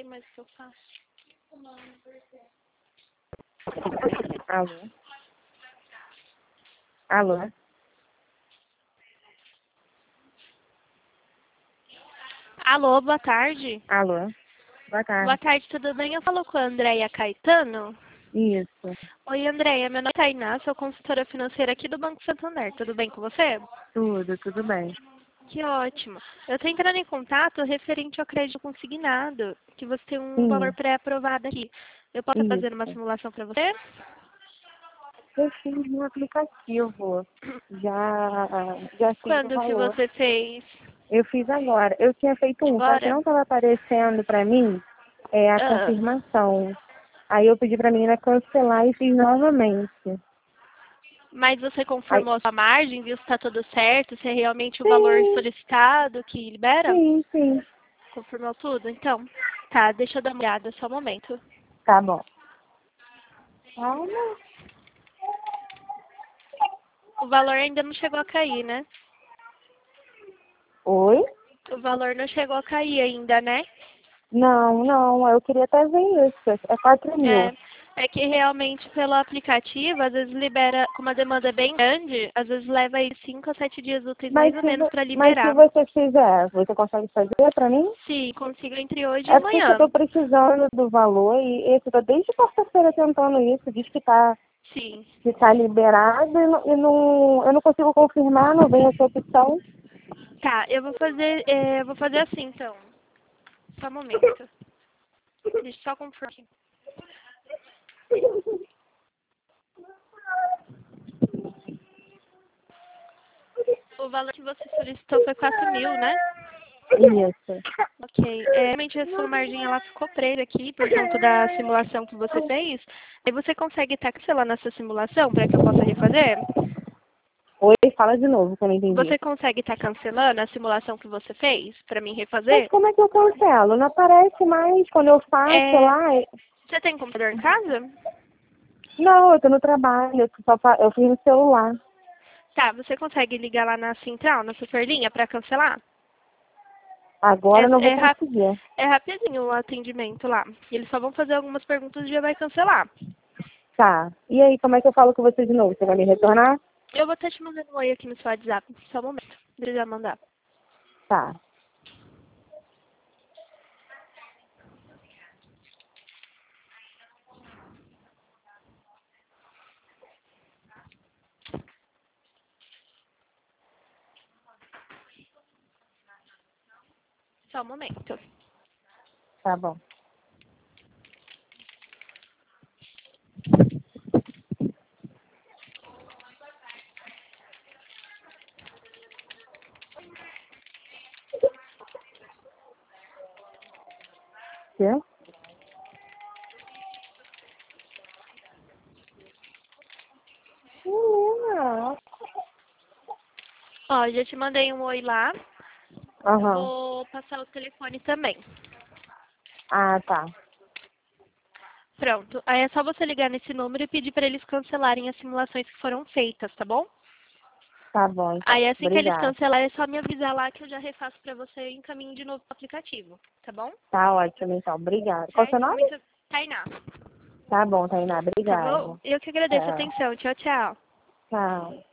mais o que eu faço. Alô? Alô? Alô, boa tarde. Alô? Boa Boa tarde. tarde, tudo bem? Eu falo com a Andréia Caetano. Isso. Oi, Andréia, meu nome é Tainá, sou consultora financeira aqui do Banco Santander. Tudo bem com você? Tudo bem. Que ótimo. Eu estou entrando em contato referente ao crédito consignado, que você tem um valor Sim, pré-aprovado aqui. Eu posso fazer uma isso. simulação para você? Eu fiz no aplicativo. Já fiz o Quando que valor. você fez? Eu fiz agora. Eu tinha feito um, só que Agora? não estava aparecendo para mim a Ah, confirmação. Aí eu pedi para a menina cancelar e fiz novamente. mas você Aí, confirmou a sua margem, viu se está tudo certo, se é realmente o valor sim, solicitado que libera? sim. Confirmou tudo? Então, tá, deixa eu dar uma olhada, só um momento. Tá bom. Calma. O valor ainda não chegou a cair, né? Oi? O valor não chegou a cair ainda, né? Não. Eu queria até ver isso. É 4.000. É que realmente pelo aplicativo, às vezes libera, com uma demanda bem grande, às vezes leva aí 5 a 7 dias úteis mais ou menos para Mas se liberar. você fizer, você consegue fazer para mim? Sim, consigo entre hoje e É porque eu amanhã. tô precisando do valor e eu tô desde quarta-feira tentando isso. Diz Sim. que tá liberado eu não consigo confirmar, não vem essa opção. Tá, eu vou fazer assim então. Só um momento. Deixa eu só confirmar aqui. O valor que você solicitou foi 4.000, né? Isso. Ok. Realmente a sua margem ela ficou presa aqui por conta da simulação que você fez. Aí você consegue estar cancelando essa simulação para que eu possa refazer? Oi, fala de novo que eu não entendi. Você consegue estar cancelando a simulação que você fez para mim Mas refazer? como é que eu cancelo? Não aparece mais quando eu faço É, lá. você tem computador em casa? Não, eu tô no trabalho, eu fiz no celular. Tá, você consegue ligar lá na central, na Superlinha, para cancelar? Agora eu não É, vou é, rap- conseguir. é rapidinho o atendimento lá. E eles só vão fazer algumas perguntas e já vai cancelar. Tá. E aí, como é que eu falo com você de novo? Você vai me retornar? Eu vou estar te mandando um oi aqui no seu WhatsApp. Só um momento. Deixa eu já mandar. Tá. Só um momento. Tá bom. Quê? Menina. Ó, já te mandei um oi lá. Eu Aham. vou passar o telefone também. Ah, tá. Pronto. Aí é só você ligar nesse número e pedir para eles cancelarem as simulações que foram feitas, tá bom? Tá bom, então. Aí assim que eles Obrigada. cancelarem, é só me avisar lá que eu já refaço para você e encaminho de novo pro aplicativo, tá bom? Tá ótimo, então. Obrigada. Qual é o seu Certo? nome? Muito. Tainá. Tá bom, Tainá. Tá Obrigada. bom? Eu que agradeço a É. atenção. Tchau, tchau. Tchau.